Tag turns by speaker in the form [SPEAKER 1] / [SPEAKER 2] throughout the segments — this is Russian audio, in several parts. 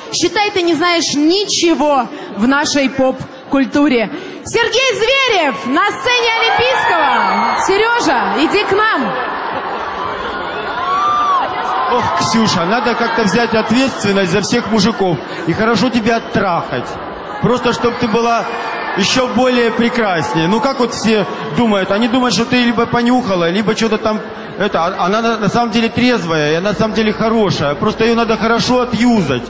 [SPEAKER 1] Считай, ты не знаешь ничего в нашей поп-культуре. Сергей Зверев на сцене Олимпийского. Сережа, иди к нам.
[SPEAKER 2] Ох, Ксюша, надо как-то взять ответственность за всех мужиков и хорошо тебя оттрахать. Просто, чтобы ты была еще более прекраснее. Ну, как вот все думают? Они думают, что ты либо понюхала, либо что-то там... Она на самом деле трезвая, и она на самом деле хорошая. Просто ее надо хорошо отюзать.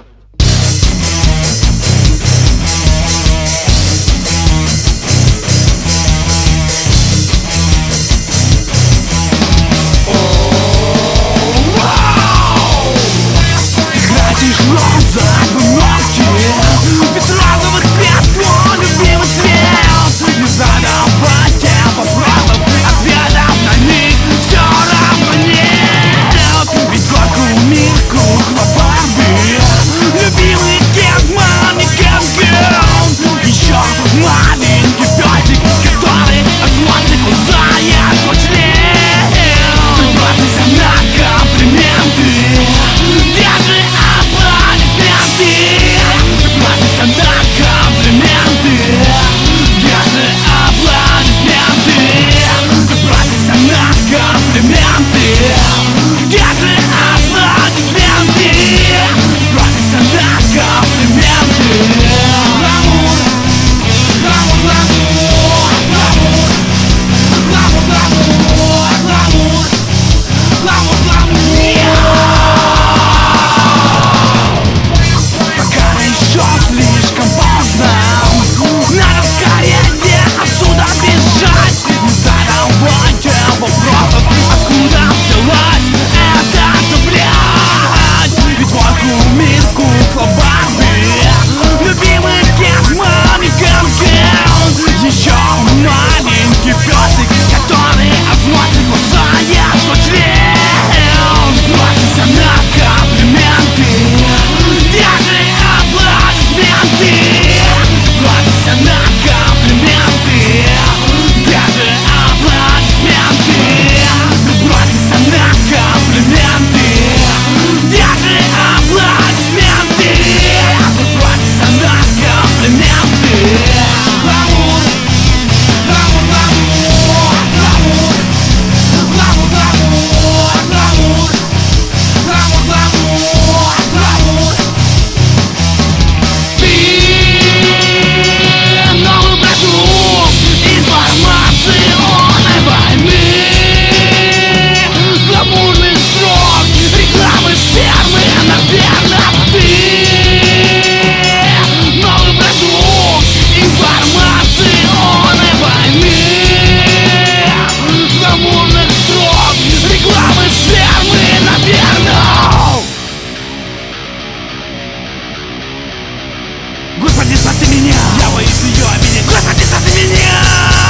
[SPEAKER 3] Господи, спаси меня! Я боюсь ее обидеть! Господи, спаси меня!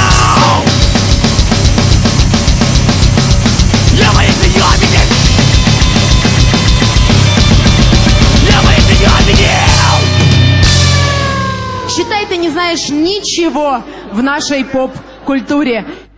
[SPEAKER 3] Я боюсь ее обидеть! Я боюсь ее обидеть!
[SPEAKER 1] Считай, ты не знаешь ничего в нашей поп-культуре.